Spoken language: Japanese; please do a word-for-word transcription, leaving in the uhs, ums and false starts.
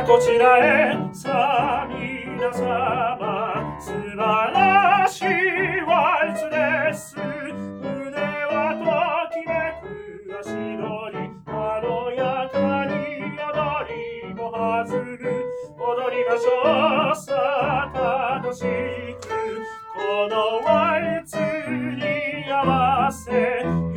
どちらへさあ皆様素晴らしいワルツです。胸はときめく足取り軽やかに踊りも弾む。踊りましょうさあ楽しくこのワルツに合わせ